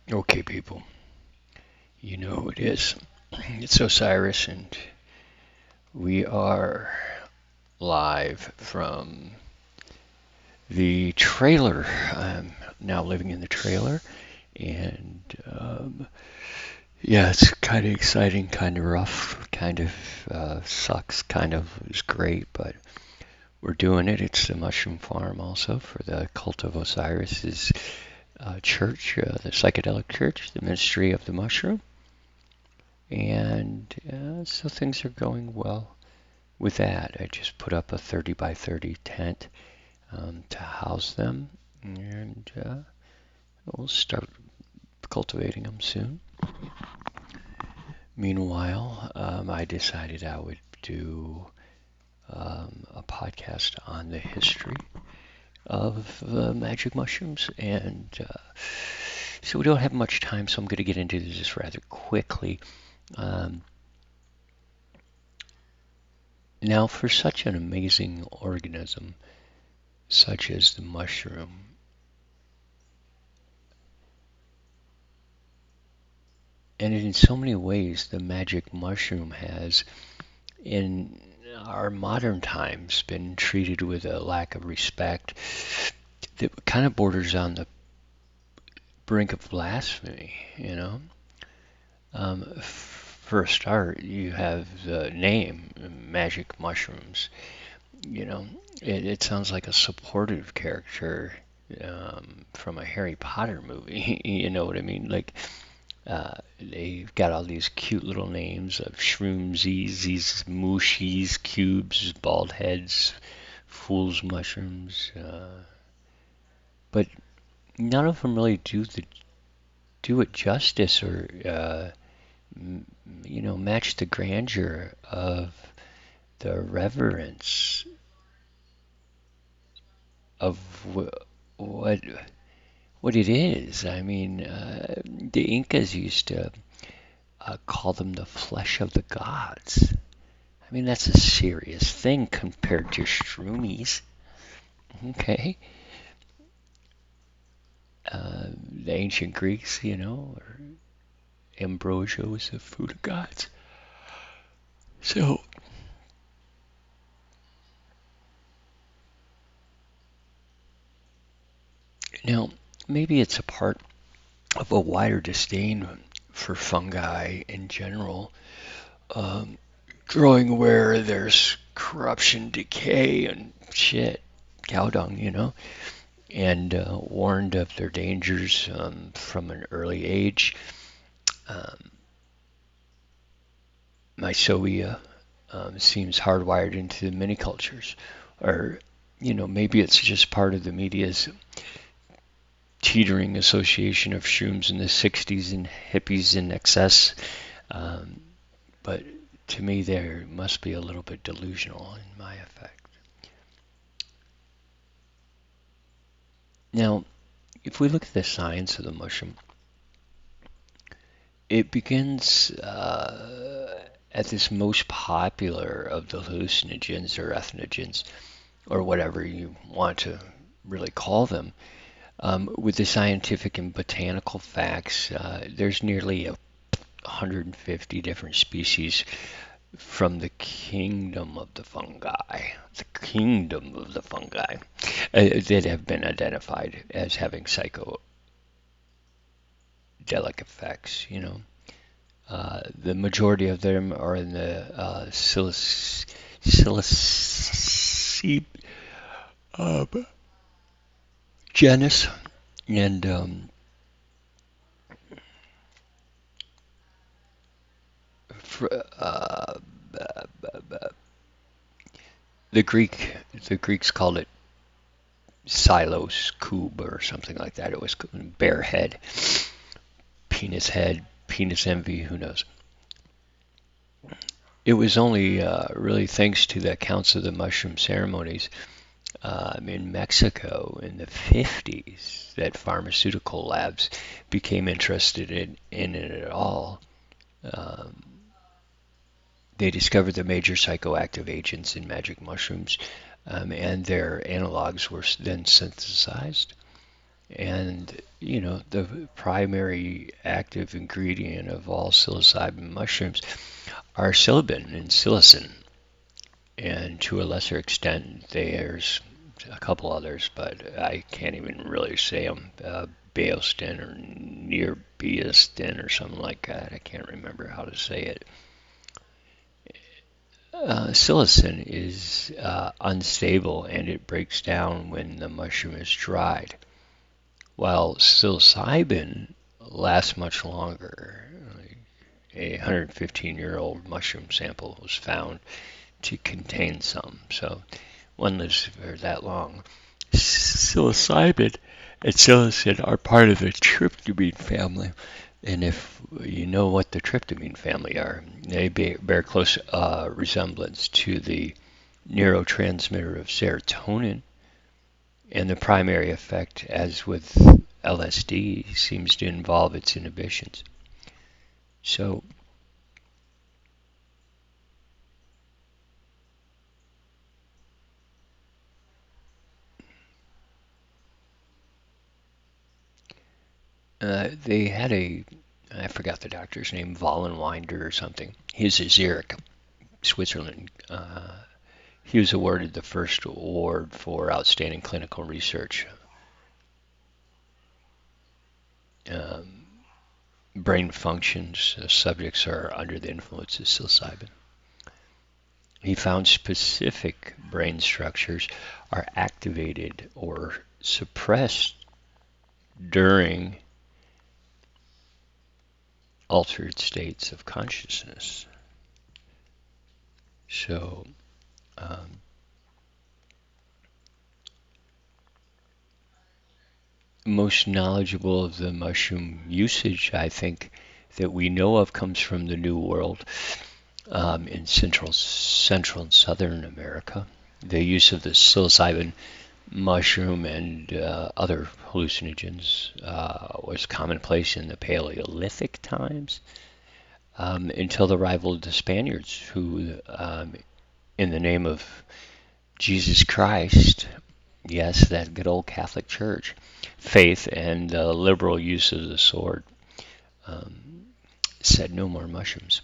Okay, people, you know who it is. It's Osiris, and we are live from the trailer. I'm now living in the trailer, and yeah, it's kind of exciting, kind of rough, kind of sucks, kind of is great, but we're doing it. It's the Mushroom Farm also for the Cult of Osiris's church, the psychedelic church, the Ministry of the Mushroom. And so things are going well with that. I just put up a 30 by 30 tent to house them, and we'll start cultivating them soon. Meanwhile, I decided I would do a podcast on the history of magic mushrooms, and so we don't have much time, so I'm going to get into this rather quickly. Um, Now, for such an amazing organism such as the mushroom, and in so many ways, the magic mushroom has, in our modern times, been treated with a lack of respect that kind of borders on the brink of blasphemy, you know? For a start, you have the name, magic mushrooms. You know, it sounds like a supportive character from a Harry Potter movie. You know what I mean? Like, they've got all these cute little names of shroomsies, these mooshies, cubes, bald heads, fool's mushrooms, but none of them really do it justice or match the grandeur of the reverence of what what it is. I mean, the Incas used to call them the flesh of the gods. I mean, that's a serious thing compared to shroomies. Okay, the ancient Greeks, or ambrosia was the food of gods. So now maybe it's a part of a wider disdain for fungi in general, um, growing where there's corruption, decay, and shit, cow dung, and warned of their dangers from an early age. Um, Mycobia seems hardwired into the many cultures, or maybe it's just part of the media's teetering association of shrooms in the 60s and hippies in excess. Um, but to me, there must be a little bit delusional in my effect. Now, if we look at the science of the mushroom, it begins at this most popular of the hallucinogens or ethnogens, or whatever you want to really call them. With the scientific and botanical facts, there's nearly 150 different species from the kingdom of the fungi, that have been identified as having psychedelic effects. The majority of them are in the Psilocybe genus, and fr- uh, the Greeks called it Silos Cube or something like that. It was bear head, penis envy, who knows. It was only really thanks to the accounts of the mushroom ceremonies in Mexico in the 50s that pharmaceutical labs became interested in it at all. Um, they discovered the major psychoactive agents in magic mushrooms, and their analogs were then synthesized. And, the primary active ingredient of all psilocybin mushrooms are psilocybin and psilocin. And to a lesser extent, there's a couple others, but I can't even really say them. Beostin or Nirbeostin or something like that. I can't remember how to say it. Psilocin is unstable and it breaks down when the mushroom is dried, while psilocybin lasts much longer. A 115-year-old mushroom sample was found to contain some, so one lives for that long. Psilocybin and psilocin are part of the tryptamine family. And if you know what the tryptamine family are, they bear close resemblance to the neurotransmitter of serotonin, and the primary effect, as with LSD, seems to involve its inhibitions. So, they had I forgot the doctor's name, Wallenwinder or something. He's a Zurich, Switzerland. He was awarded the first award for outstanding clinical research. Um, Brain functions, subjects are under the influence of psilocybin. He found specific brain structures are activated or suppressed during altered states of consciousness. So, um, most knowledgeable of the mushroom usage, I think, that we know of comes from the New World, in Central and Southern America. The use of the psilocybin mushroom and other hallucinogens was commonplace in the Paleolithic times, until the arrival of the Spaniards, who, in the name of Jesus Christ, yes, that good old Catholic Church, faith, and liberal use of the sword, um, said no more mushrooms.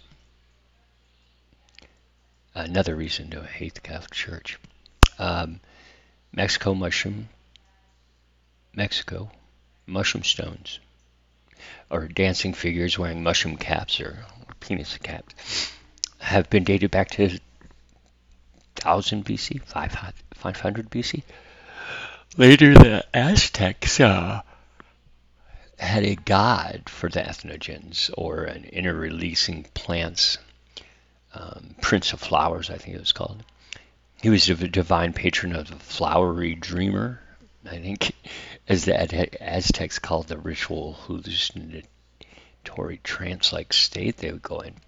Another reason to hate the Catholic Church. Um, Mexico mushroom, Mexico, mushroom stones, or dancing figures wearing mushroom caps or penis caps, have been dated back to 1000 BC, 500 BC. Later, the Aztecs had a god for the ethnogens, or an inner-releasing plants, Prince of Flowers, I think it was called. He was the divine patron of the flowery dreamer, I think, as the Aztecs called the ritual hallucinatory trance-like state they would go in.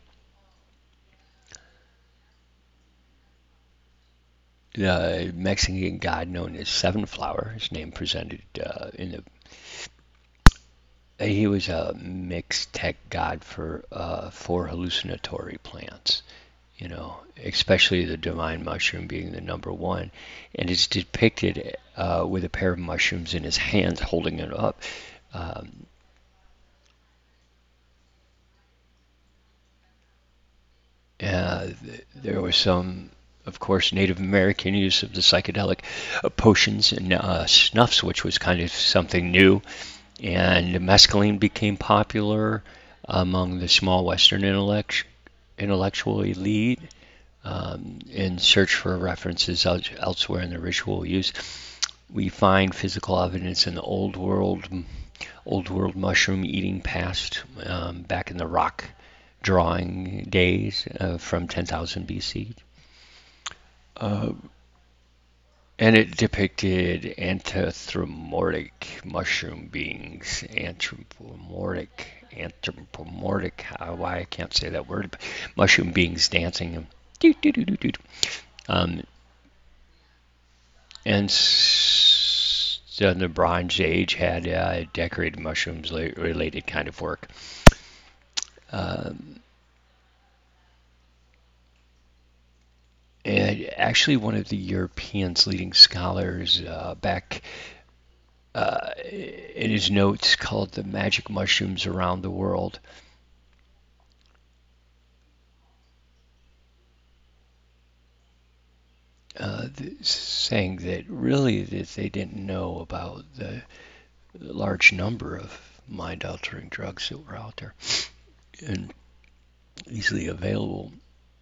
The Mexican god known as Seven Flower, his name presented in the he was a Mixtec god for hallucinatory plants, especially the divine mushroom being the number one, and it's depicted with a pair of mushrooms in his hands holding it up. Um, there was some, of course, Native American use of the psychedelic potions and snuffs, which was kind of something new, and mescaline became popular among the small Western intellectual elite, in search for references elsewhere in the ritual use. We find physical evidence in the old world mushroom eating past, back in the rock drawing days, from 10,000 BC. Uh, and it depicted anthropomorphic mushroom beings, anthropomorphic, why I can't say that word, but mushroom beings dancing. Um, and the Bronze Age had decorated mushrooms related kind of work. Um, and actually, one of the Europeans' leading scholars back in his notes called The Magic Mushrooms Around the World, saying that really that they didn't know about the large number of mind-altering drugs that were out there and easily available.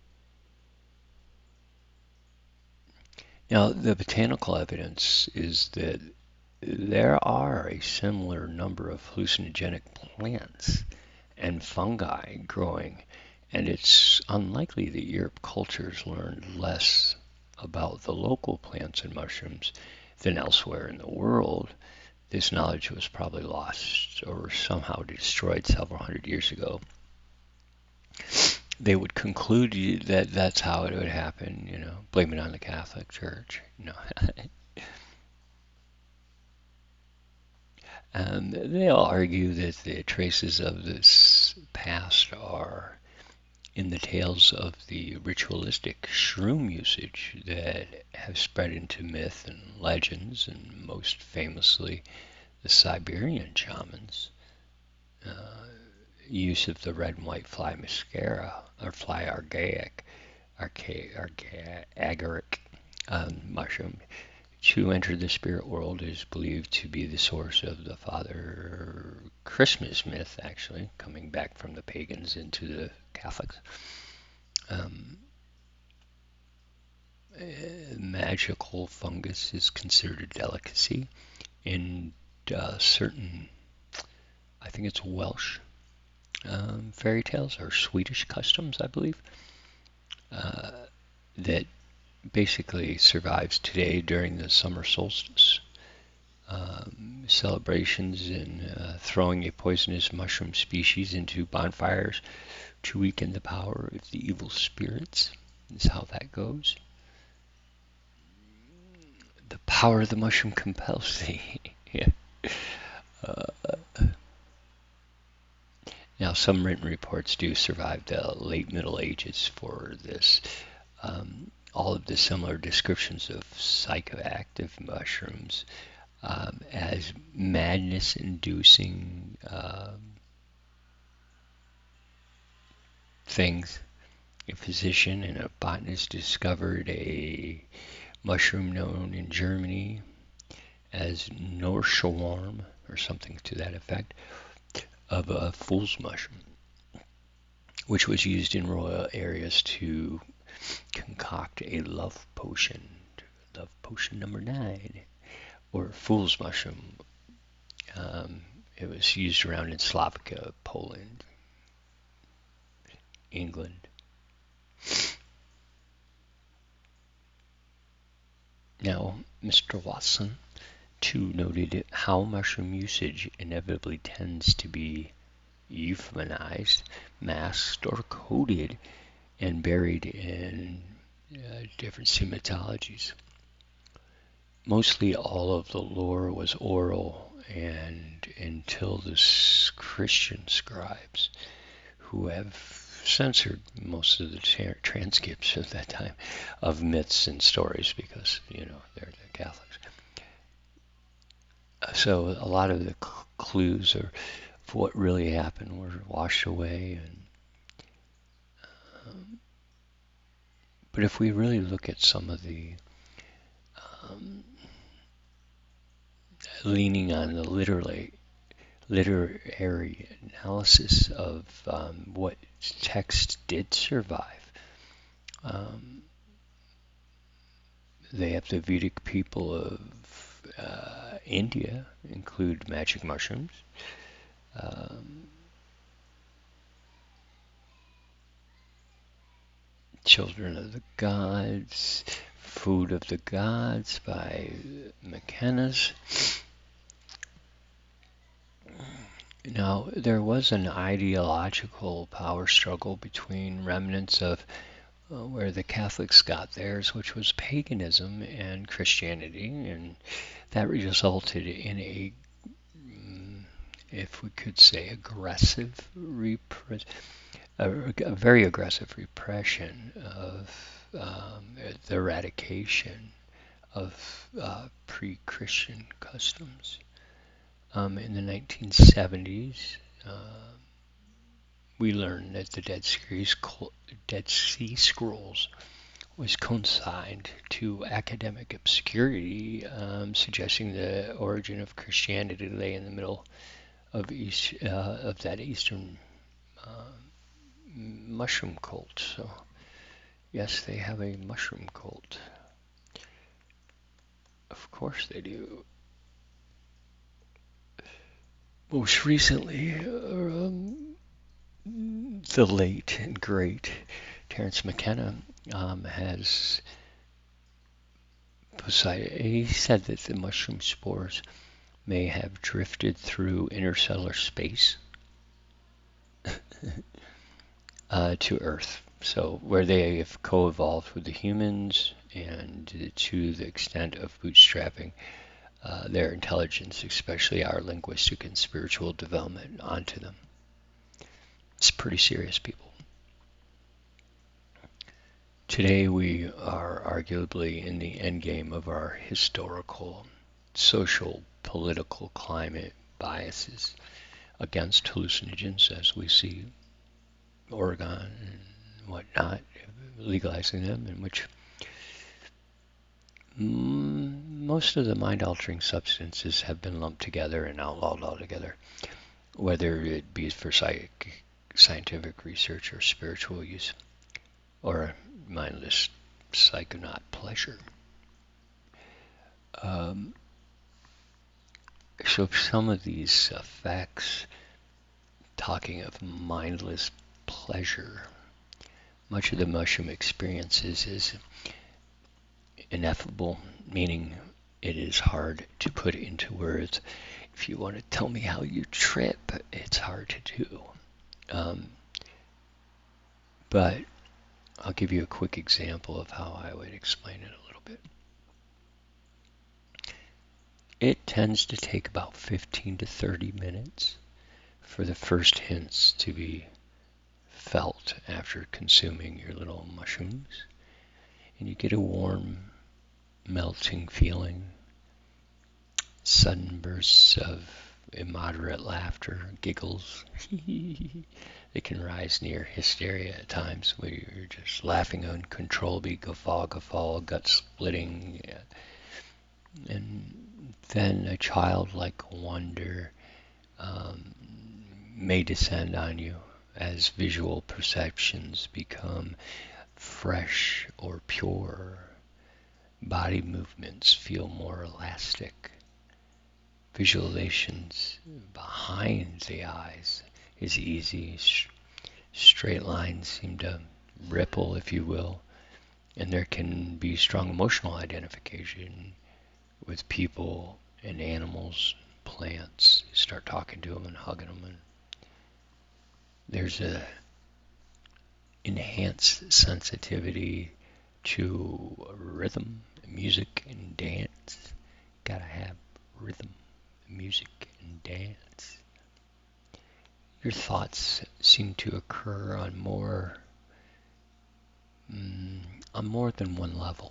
Now, the botanical evidence is that there are a similar number of hallucinogenic plants and fungi growing, and it's unlikely that Europe cultures learned less about the local plants and mushrooms than elsewhere in the world. This knowledge was probably lost or somehow destroyed several hundred years ago. They would conclude that that's how it would happen, blame it on the Catholic Church. They'll argue that the traces of this past are in the tales of the ritualistic shroom usage that have spread into myth and legends, and most famously the Siberian shamans' use of the red and white fly mascara or fly agaric mushroom to enter the spirit world is believed to be the source of the Father Christmas myth, actually, coming back from the pagans into the Catholics. Magical fungus is considered a delicacy in certain, I think it's Welsh fairy tales or Swedish customs, I believe, that basically survives today during the summer solstice celebrations and throwing a poisonous mushroom species into bonfires to weaken the power of the evil spirits is how that goes. The power of the mushroom compels thee. Yeah. Now, some written reports do survive the late Middle Ages for this. All of the similar descriptions of psychoactive mushrooms as madness-inducing things. A physician and a botanist discovered a mushroom known in Germany as Norschawarm, or something to that effect, of a fool's mushroom, which was used in royal areas to concoct a love potion number 9, or fool's mushroom. It was used around in Slovakia, Poland, England. Now, Mr. Watson, too, noted how mushroom usage inevitably tends to be euphemized, masked, or coded and buried in different mythologies. Mostly all of the lore was oral, and until the Christian scribes, who have censored most of the transcripts of that time of myths and stories because, they're the Catholics. So a lot of the clues of what really happened were washed away. But if we really look at some of the leaning on the literary analysis of what text did survive, the Vedic people of India include magic mushrooms. Children of the Gods, Food of the Gods by McKenna's. Now, there was an ideological power struggle between remnants of where the Catholics got theirs, which was paganism, and Christianity, and that resulted in a, if we could say, a very aggressive repression of the eradication of pre-Christian customs. In the 1970s, we learned that the Dead Sea Scrolls was consigned to academic obscurity, suggesting the origin of Christianity lay in the middle of that Eastern mushroom cult. So, yes, they have a mushroom cult. Of course they do. Most recently, the late and great Terence McKenna has he said that the mushroom spores may have drifted through interstellar space to Earth. So where they have co-evolved with the humans, and to the extent of bootstrapping their intelligence, especially our linguistic and spiritual development, onto them. It's pretty serious, people. Today we are arguably in the endgame of our historical, social, political climate biases against hallucinogens, as we see Oregon and whatnot legalizing them, in which most of the mind-altering substances have been lumped together and outlawed altogether, whether it be for scientific research or spiritual use, or mindless psychonaut pleasure. So some of these effects, talking of mindless pleasure, much of the mushroom experiences is ineffable, meaning it is hard to put into words. If you want to tell me how you trip, it's hard to do. But I'll give you a quick example of how I would explain it a little bit. It tends to take about 15 to 30 minutes for the first hints to be felt after consuming your little mushrooms. And you get a warm, melting feeling, sudden bursts of immoderate laughter, giggles. They can rise near hysteria at times, where you're just laughing uncontrollably, guffaw, gut-splitting. And then a childlike wonder may descend on you as visual perceptions become fresh or pure. Body movements feel more elastic. Visualizations behind the eyes is easy. Straight lines seem to ripple, if you will, and there can be strong emotional identification with people and animals, plants. You start talking to them and hugging them, and there's a enhanced sensitivity to rhythm, music, and dance. Gotta have rhythm, music, and dance. Your thoughts seem to occur on more than one level.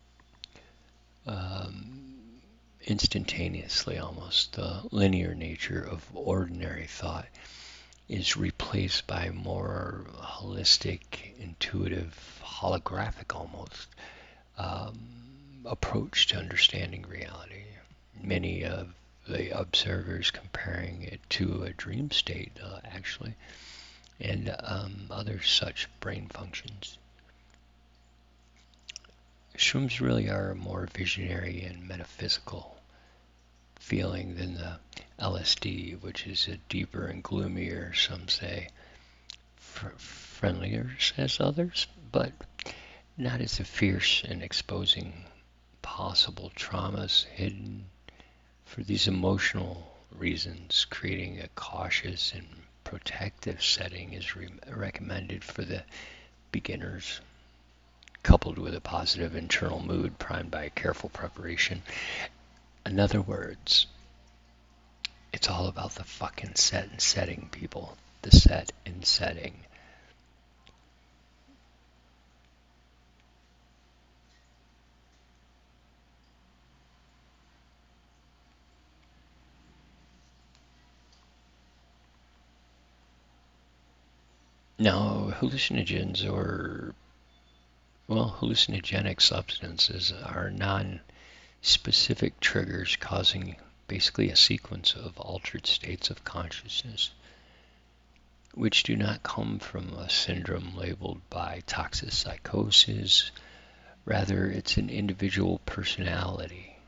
Instantaneously, almost, the linear nature of ordinary thought is replaced by more holistic, intuitive, holographic almost approach to understanding reality. Many of the observers comparing it to a dream state, actually, and other such brain functions. Shrooms really are a more visionary and metaphysical feeling than the LSD, which is a deeper and gloomier, some say, friendlier, says others, but not as fierce in exposing possible traumas hidden. For these emotional reasons, creating a cautious and protective setting is recommended for the beginners, coupled with a positive internal mood primed by careful preparation. In other words, it's all about the fucking set and setting, people. The set and setting. Now, hallucinogens hallucinogenic substances are non-specific triggers causing basically a sequence of altered states of consciousness, which do not come from a syndrome labeled by toxopsychosis. Rather, it's an individual personality,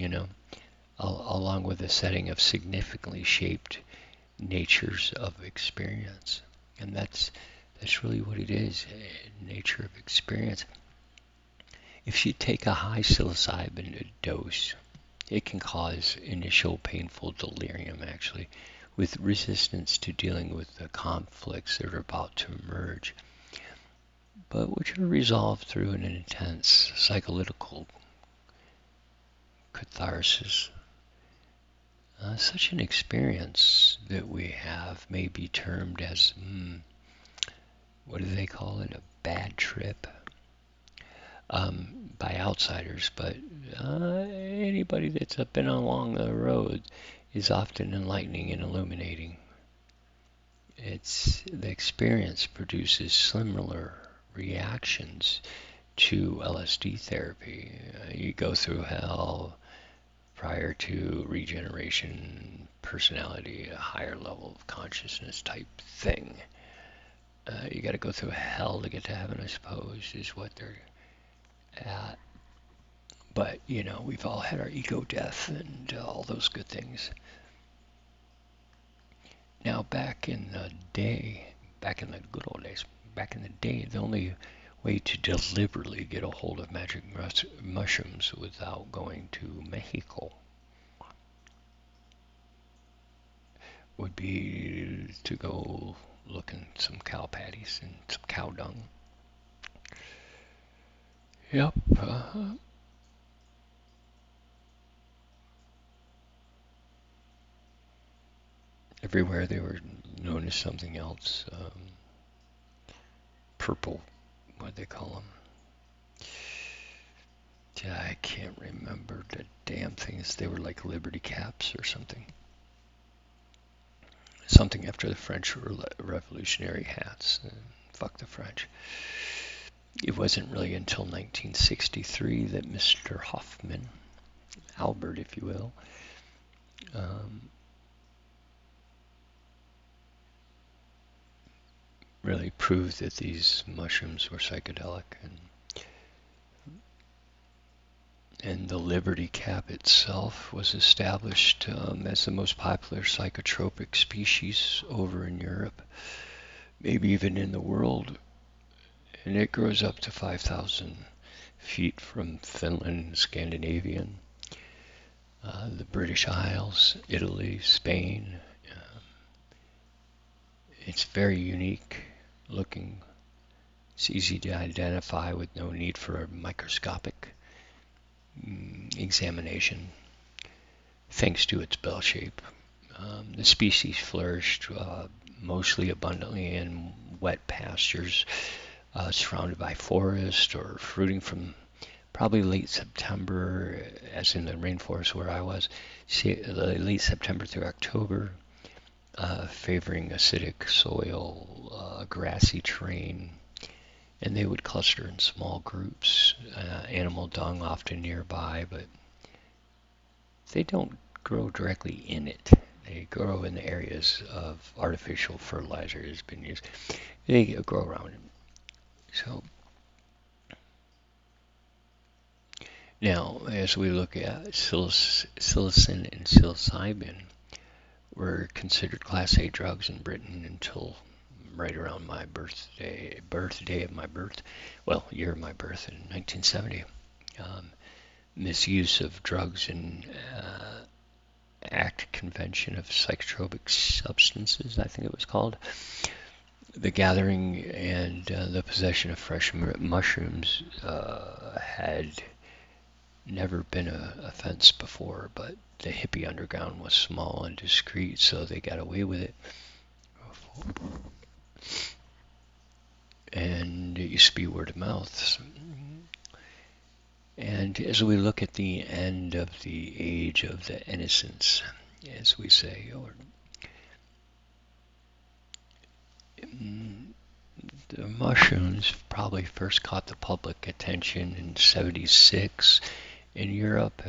along with a setting of significantly shaped natures of experience. And that's really what it is, nature of experience. If you take a high psilocybin dose, it can cause initial painful delirium, actually, with resistance to dealing with the conflicts that are about to emerge, but which are resolved through an intense psycholytical catharsis. Such an experience that we have may be termed as, what do they call it, a bad trip, by outsiders, but anybody that's been along the road is often enlightening and illuminating. The experience produces similar reactions to LSD therapy. You go through hell prior to regeneration, personality, a higher level of consciousness type thing. You got to go through hell to get to heaven, I suppose, is what they're at. But, we've all had our ego death and all those good things. Now, back in the good old days, the only way to deliberately get a hold of magic mushrooms without going to Mexico would be to go look in some cow patties and some cow dung. Yep. Everywhere they were known as something else. Purple, what they call them. Yeah, I can't remember the damn things. They were like Liberty caps or something. Something after the French Revolutionary hats. Fuck the French. It wasn't really until 1963 that Mr. Hoffman, Albert if you will, really proved that these mushrooms were psychedelic, and the Liberty cap itself was established as the most popular psychotropic species over in Europe, maybe even in the world, and it grows up to 5,000 feet from Finland, Scandinavian, the British Isles, Italy, Spain. It's very unique looking. It's easy to identify with no need for a microscopic examination, thanks to its bell shape. The species flourished mostly abundantly in wet pastures surrounded by forest or fruiting from probably late September, as in the rainforest where I was, late September through October, favoring acidic soil, grassy terrain, and they would cluster in small groups, animal dung often nearby, but they don't grow directly in it. They grow in the areas of artificial fertilizer has been used. They grow around it. So now, as we look at psilocin and psilocybin, were considered Class A drugs in Britain until right around my birthday of my birth, year of my birth in 1970. Misuse of drugs in Act Convention of Psychotropic Substances, I think it was called. The gathering and the possession of fresh mushrooms had never been an offense before, but the hippie underground was small and discreet, so they got away with it. And it used to be word of mouth. And as we look at the end of the age of the innocence, as we say, The mushrooms probably first caught the public attention in '76 in Europe.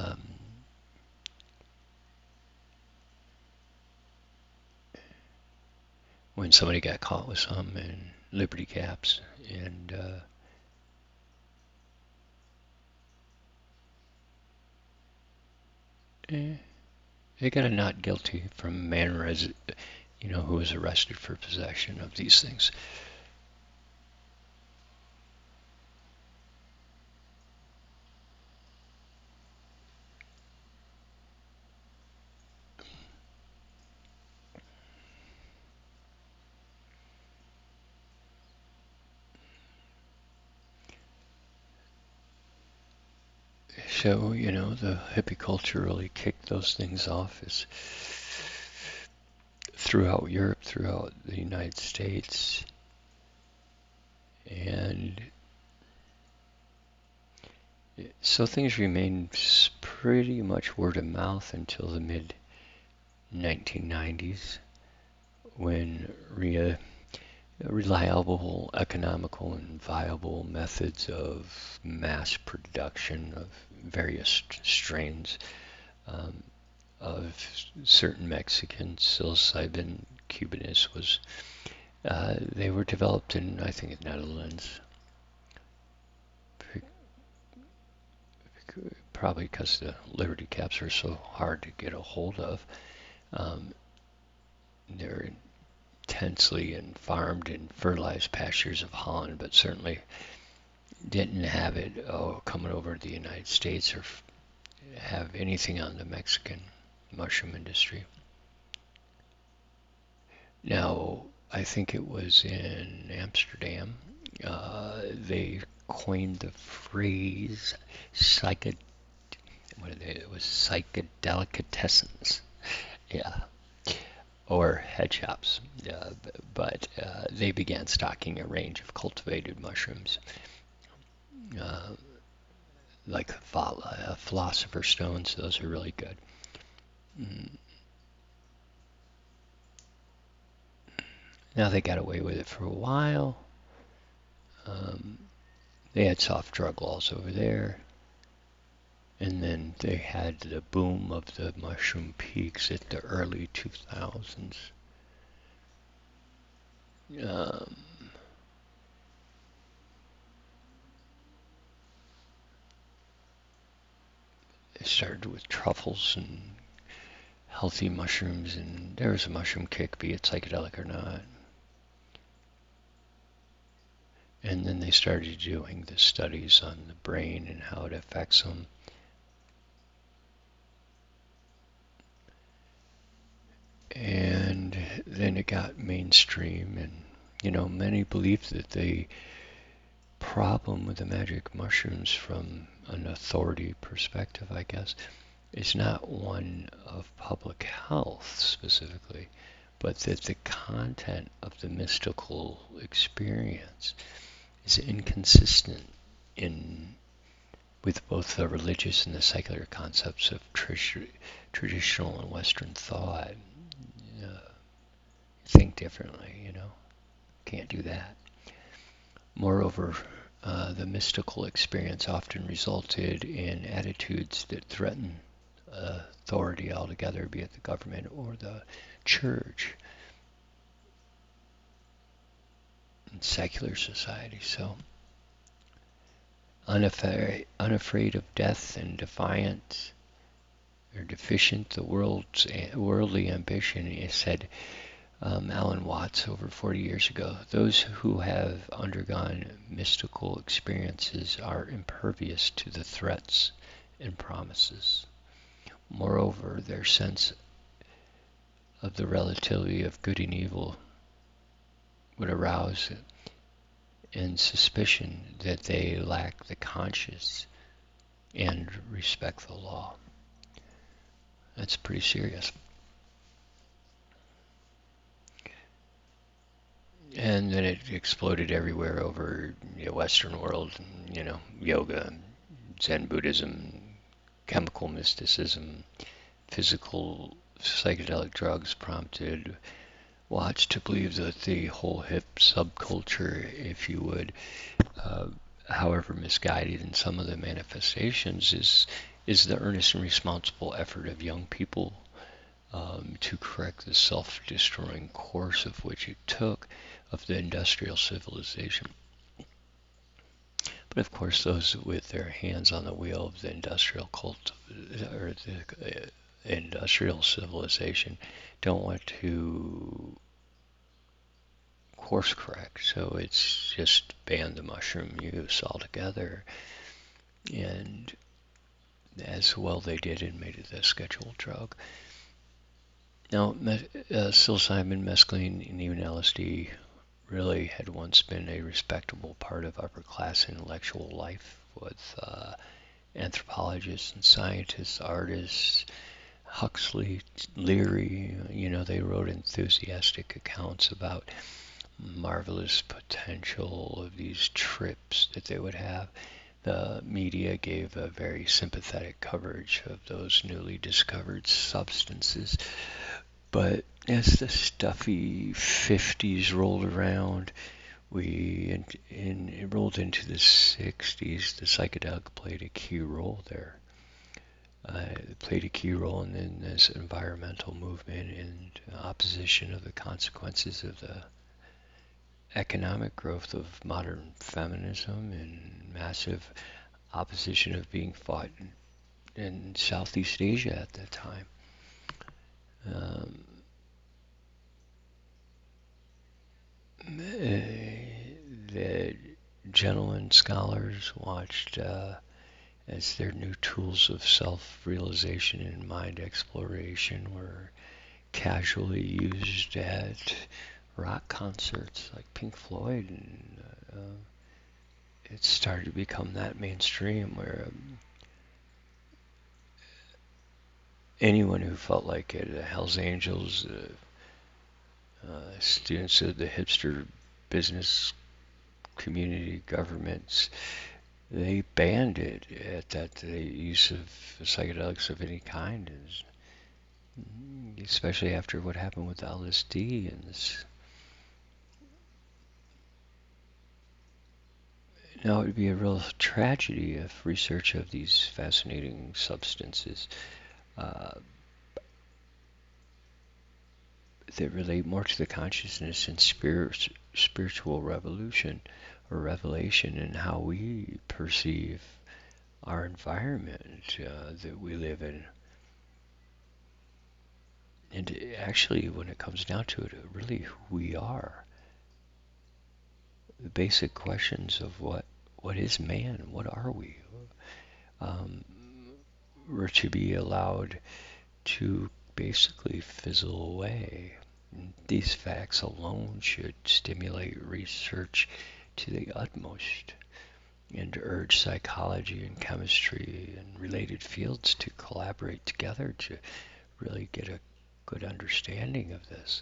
When somebody got caught with some in Liberty Caps, and they got a not guilty from a man who was arrested for possession of these things. So, the hippie culture really kicked those things off is throughout Europe, throughout the United States, and so things remained pretty much word of mouth until the mid 1990s when reliable, economical, and viable methods of mass production of various strains of certain Mexican psilocybin cubanus they were developed in, I think, the Netherlands. Probably because the Liberty Caps are so hard to get a hold of. They're intensely and farmed in fertilized pastures of Holland, but certainly didn't have it coming over to the United States or have anything on the Mexican mushroom industry. Now, I think it was in Amsterdam, they coined the phrase psychedelicatessens. Yeah. Or head shops, but they began stocking a range of cultivated mushrooms, like philosopher's stones. Those are really good. Now they got away with it for a while. They had soft drug laws over there. And then they had the boom of the mushroom peaks at the early 2000s. It started with truffles and healthy mushrooms, and there was a mushroom kick, be it psychedelic or not. And then they started doing the studies on the brain and how it affects them. And then it got mainstream, and many believe that the problem with the magic mushrooms from an authority perspective, I guess, is not one of public health specifically, but that the content of the mystical experience is inconsistent with both the religious and the secular concepts of traditional and Western thought. Think differently, can't do that. Moreover, the mystical experience often resulted in attitudes that threaten authority altogether, be it the government or the church and secular society. So, unafraid of death and defiant or deficient the worldly ambition, is said Alan Watts over 40 years ago. Those who have undergone mystical experiences are impervious to the threats and promises. Moreover, their sense of the relativity of good and evil would arouse in suspicion that they lack the conscience and respect the law. That's pretty serious. And then it exploded everywhere over the Western world, yoga, Zen Buddhism, chemical mysticism, physical psychedelic drugs prompted watch to believe that the whole hip subculture, if you would, uh, however misguided in some of the manifestations, is the earnest and responsible effort of young people to correct the self-destroying course of which it took of the industrial civilization. But of course, those with their hands on the wheel of the industrial cult or the industrial civilization don't want to course correct, so it's just ban the mushroom use altogether. And as well they did and made it a scheduled drug. Now, psilocybin, mescaline, and even LSD really had once been a respectable part of upper-class intellectual life with anthropologists and scientists, artists, Huxley, Leary, they wrote enthusiastic accounts about marvelous potential of these trips that they would have. The media gave a very sympathetic coverage of those newly discovered substances. But as the stuffy 50s rolled around, it rolled into the 60s, the psychedelic played a key role there. It played a key role in this environmental movement and opposition of the consequences of the economic growth of modern feminism and massive opposition of being fought in Southeast Asia at that time. The gentlemen scholars watched as their new tools of self-realization and mind exploration were casually used at rock concerts like Pink Floyd, and it started to become that mainstream where anyone who felt like it, the Hells Angels, students of the hipster business community, governments, they banned it at that the use of psychedelics of any kind, especially after what happened with LSD and this. Now, it would be a real tragedy if research of these fascinating substances uh, that relate more to the consciousness and spiritual revolution or revelation and how we perceive our environment that we live in. And actually, when it comes down to it, really who we are. The basic questions of what is man? What are we? We're to be allowed to basically fizzle away. These facts alone should stimulate research to the utmost and urge psychology and chemistry and related fields to collaborate together to really get a good understanding of this.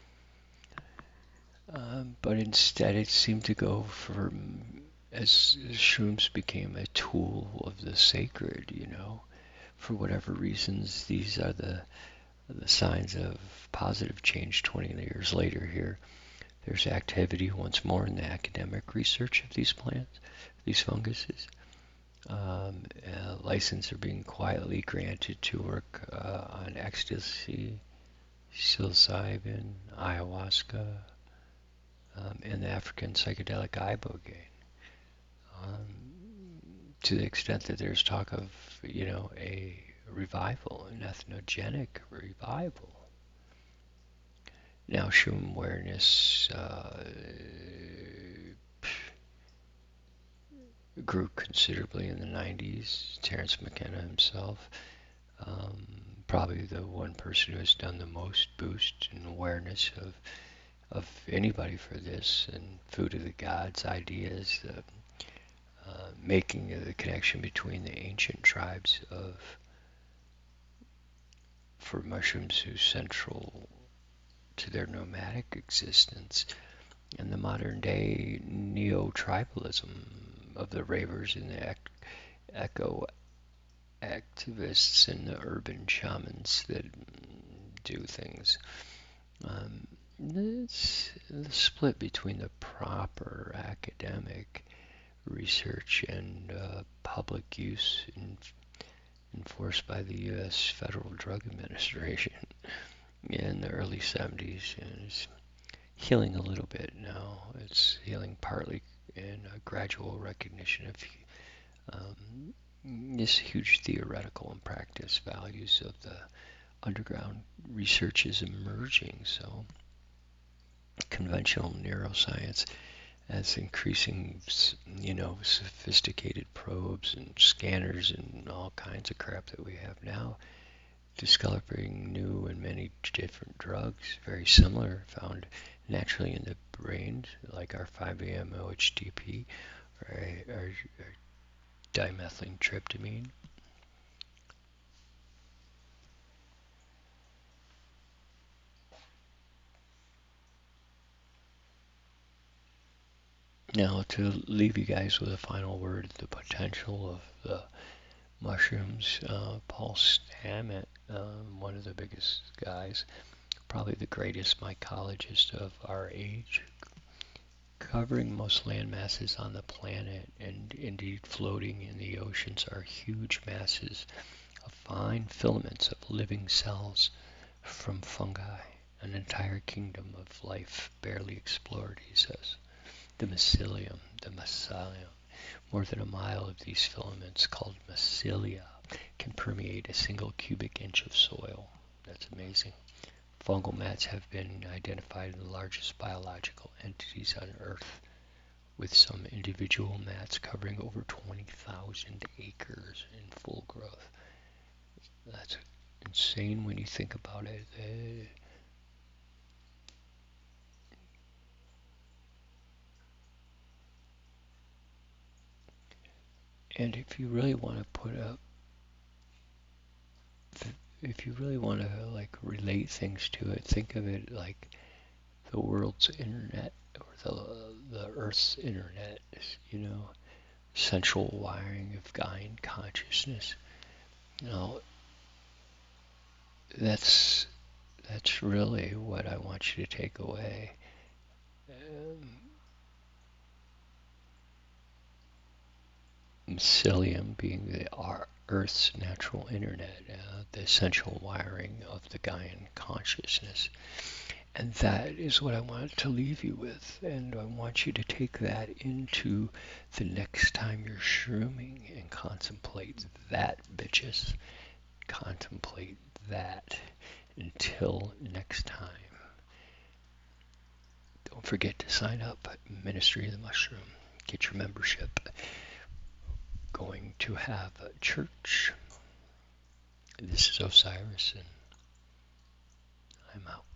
But instead it seemed to go for, as shrooms became a tool of the sacred, for whatever reasons, these are the signs of positive change 20 years later here. There's activity once more in the academic research of these plants, these funguses. Licenses are being quietly granted to work on ecstasy, psilocybin, ayahuasca, and the African psychedelic ibogaine. To the extent that there's talk of, a revival, an ethnogenic revival. Now, shroom awareness grew considerably in the 90s. Terence McKenna himself, probably the one person who has done the most boost in awareness of anybody for this, and Food of the Gods ideas, making the connection between the ancient tribes for mushrooms who's central to their nomadic existence, and the modern day neo-tribalism of the ravers and the eco activists and the urban shamans that do things. it's the split between the proper academic research and public use enforced by the U.S. Federal Drug Administration in the early 70s, and it's healing a little bit now. It's healing partly in a gradual recognition of this huge theoretical and practice values of the underground research is emerging. So conventional neuroscience as increasing, sophisticated probes and scanners and all kinds of crap that we have now, discovering new and many different drugs, very similar, found naturally in the brain, like our 5-AMO-HTP or dimethyltryptamine. Now, to leave you guys with a final word, the potential of the mushrooms, Paul Stamets, one of the biggest guys, probably the greatest mycologist of our age, covering most land masses on the planet, and indeed floating in the oceans are huge masses of fine filaments of living cells from fungi, an entire kingdom of life barely explored, he says. The mycelium. More than a mile of these filaments, called mycelia, can permeate a single cubic inch of soil. That's amazing. Fungal mats have been identified as the largest biological entities on Earth, with some individual mats covering over 20,000 acres in full growth. That's insane when you think about it. And if you really want to like relate things to it, think of it like the world's internet or the Earth's internet is, central wiring of Gaian consciousness. Now, that's really what I want you to take away. Mycelium being the Earth's natural internet, the essential wiring of the Gaian consciousness. And that is what I want to leave you with. And I want you to take that into the next time you're shrooming and contemplate that, bitches. Contemplate that. Until next time. Don't forget to sign up at Ministry of the Mushroom. Get your membership. Going to have a church. This is Osiris, and I'm out.